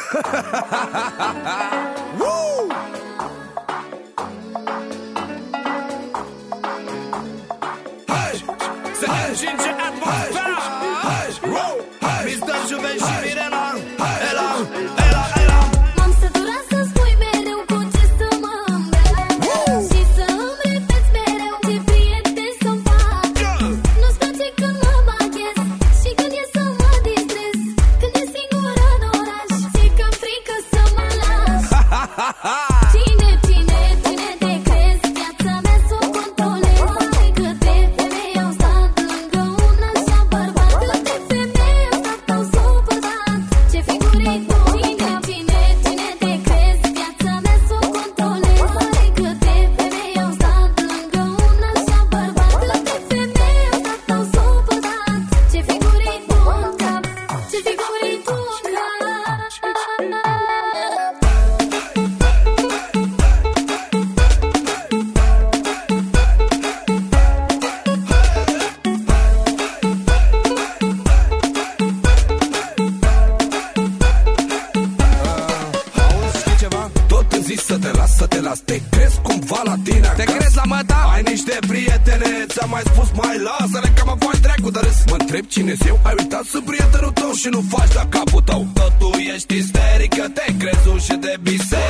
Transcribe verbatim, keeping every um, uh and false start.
Woo! Hai, să încinge atmosfera. Hai, mister Juven și Mirela. Ela, ela, ela. M-am săturat să spui mereu cu ce să mă îmbrac și să îmi repeți mereu ce prieteni să-mi fac. Nu-ți place când mă maghez și când e să mă distrez, când e singură în oraș și că-mi frică să mă las. Cine, cine, cine te crezi? Viața mea s-o controlez. Hai câte femei au stat lângă un așa bărbat, câte femei au stat, au supărat. Ce figuri-i tu? Cine, cine, cine te crezi? Viața mea s-o controlez. Hai câte femei au stat lângă un așa bărbat, câte femei au stat, au supărat. Ce figuri-i tu în cap? Ce figuri-i tu în cap? Auzi, știi ceva? Tot îmi zici să te las, să te las. Te crezi cumva la tine? Te crezi la măta? Ai niște prietene, ți-am mai spus, mai lasă-le că mă faci dracu de râs. Mă întreb cine-s eu? Ai uitat, sunt prietenul tău și nu faci la capul tău. Tot tu ești isterică, te crezi ușă de biserică.